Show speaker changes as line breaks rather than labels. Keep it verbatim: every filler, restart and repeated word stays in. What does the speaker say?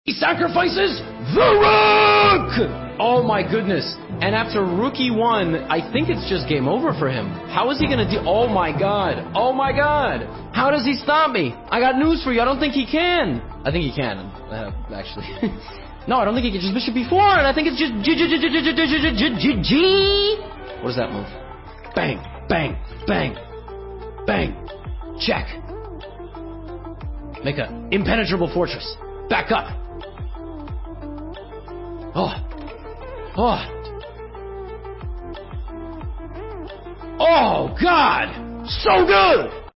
He sacrifices the Rook! Oh my goodness. And after Rook E one, I think it's just game over for him. How is he gonna do- Oh my god. Oh my god. How does he stop me? I got news for you. I don't think he can. I think he can, uh, actually. No, I don't think he can. Just Bishop B four, and I think it's just G G G G G G G G G. What is that move? Bang, bang, bang, bang. Check. Make a impenetrable fortress. Back up. Oh. Oh. Oh, God! So good!